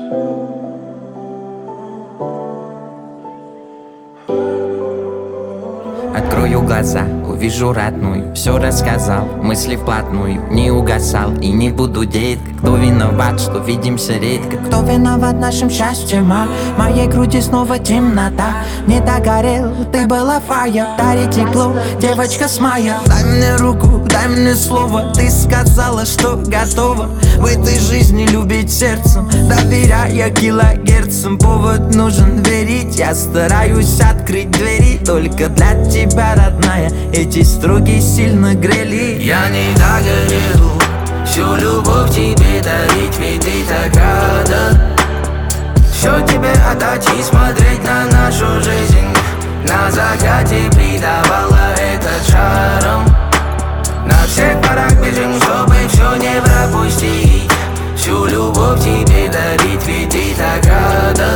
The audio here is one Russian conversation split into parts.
Открою глаза, увижу родную. Все рассказал, мысли вплотную. Не угасал и не буду детка. Кто виноват, что видимся редко? Кто виноват нашим счастьем, а? В моей груди снова темнота. Не догорел, ты была фая. Дари тепло, девочка с мая. Дай мне руку, дай мне слово. Ты сказала, что готова в этой жизни любить сердцем, доверяя килогерцам. Повод нужен верить. Я стараюсь открыть двери только для тебя, родная. Эти строки сильно грели. Я не догорел всю любовь тебе дарить, ведь ты так рада. Все тебе отдать и смотреть на нашу жизнь. На закате придавала этот шаром. На всех парах бежим, чтобы все не пропустить. Всю любовь тебе дарить, ведь ты так рада.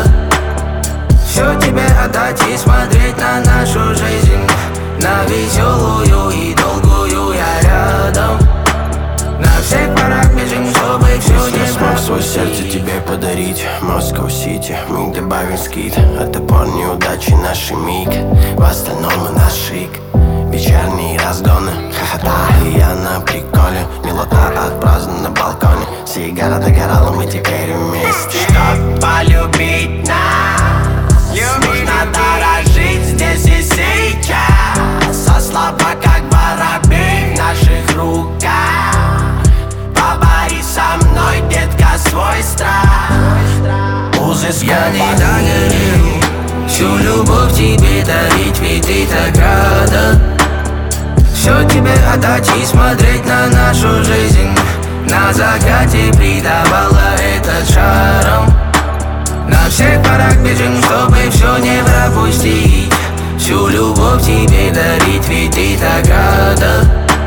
Все тебе отдать и смотреть на нашу жизнь. На веселую и долгую я рядом. На всех парах бежим, чтобы все не пропустить. Смог свое сердце тебе подарить. Москва-Сити, мы добавим скид. Это пор неудачи наши миг. В остальном мы наш шик. Вечерние разгоны, хохота, и я на приколе. Милота от праздника на балконе. Сигара догорала, мы теперь вместе. Чтоб полюбить нас, нужно дорожить здесь и сейчас. А слабо как воробей в наших руках. Побори со мной, детка, свой страх. Я не догорел всю любовь тебе дарить, ведь ты так рада. Все тебе отдать и смотреть на нашу жизнь. На закате придавала этот шаром. На всех парах бежим, чтобы все не пропустить. Всю любовь тебе дарить, ведь ты так рада.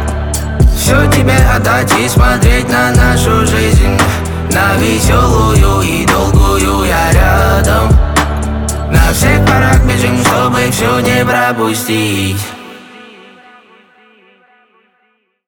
Все тебе отдать и смотреть на нашу жизнь. На веселую и долгую я рядом. На всех парах бежим, чтобы все не пропустить.